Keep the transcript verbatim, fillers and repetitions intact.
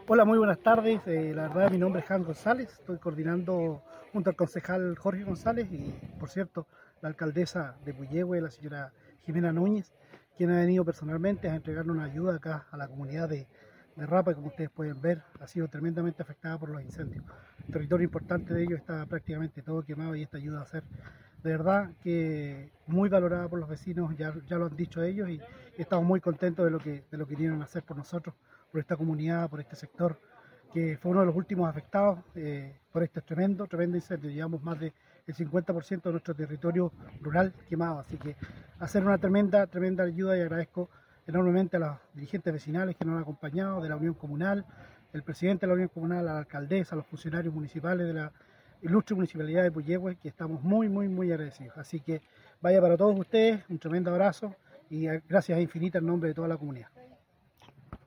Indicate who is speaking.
Speaker 1: Hola, muy buenas tardes. Eh, la verdad, mi nombre es Jan González. Estoy coordinando junto al concejal Jorge González y, por cierto, la alcaldesa de Puyehue, la señora Jimena Núñez, quien ha venido personalmente a entregarnos una ayuda acá a la comunidad de, de Rapa, y como ustedes pueden ver, ha sido tremendamente afectada por los incendios. El territorio importante de ellos está prácticamente todo quemado y esta ayuda va a ser de verdad que muy valorada por los vecinos, ya, ya lo han dicho ellos, y, y estamos muy contentos de lo que de lo que vinieron a hacer por nosotros, por esta comunidad, por este sector, que fue uno de los últimos afectados eh, por este tremendo, tremendo incendio. Llevamos más del cincuenta por ciento de nuestro territorio rural quemado, así que hacer una tremenda, tremenda ayuda, y agradezco enormemente a los dirigentes vecinales que nos han acompañado, de la Unión Comunal, el presidente de la Unión Comunal, a la alcaldesa, a los funcionarios municipales de la ilustre municipalidad de Puyehue, que estamos muy, muy, muy agradecidos. Así que vaya para todos ustedes, un tremendo abrazo y gracias infinitas en nombre de toda la comunidad.